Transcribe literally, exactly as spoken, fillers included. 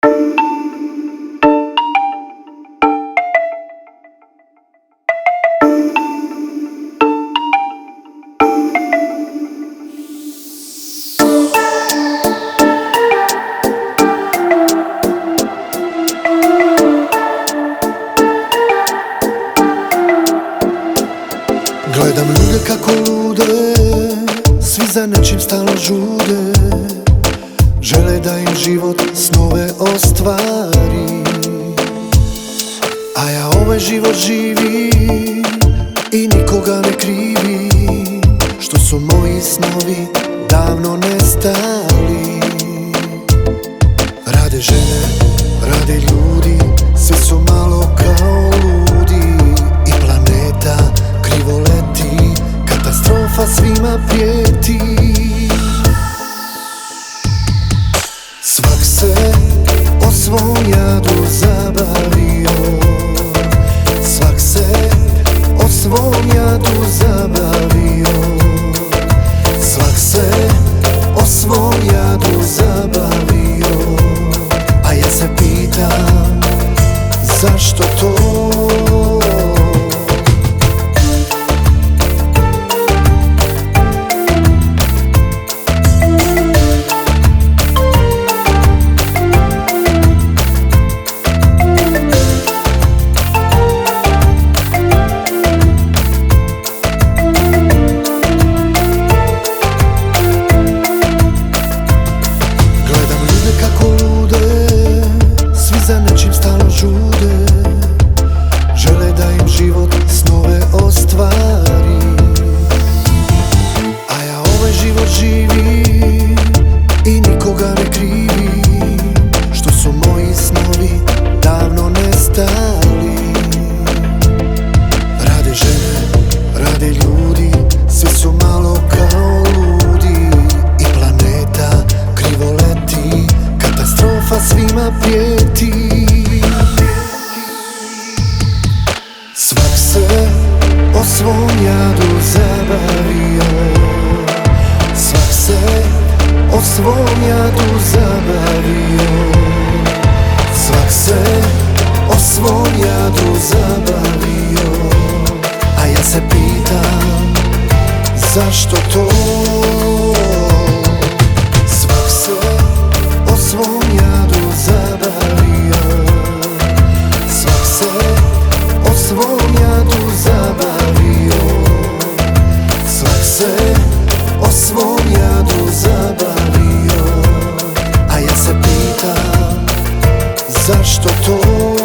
Gledam ljude kako lude, svi za nečim stalno žude. Žele da im život snove ostvari, a ja ovaj život živim i nikoga ne krivim, što su moji snovi davno nestali. Rade žene, rade ljudi, svi su malo kao ludi i planeta krivo leti, katastrofa svima prijeti. Svak se o svom jadu zabavio, svak se o svom jadu zabavio, svak se o svom jadu zabavio, a ja se pitam zašto to? Žele da im život snove ostvari, a ja ovaj život živim i nikoga ne krivim, što su moji snovi davno nestali. Rade žene, rade ljudi, svi su malo kao ludi i planeta krivo leti, katastrofa svima prijeti. Svak se o svom jadu zabavio, svak se o svom jadu zabavio, svak se o svom jadu zabavio, a ja se pitam zašto to? Svak se o svom jadu zabavio, svak se o svom jadu zabavio, svak se o svom jadu zabavio, a ja se pitam zašto to?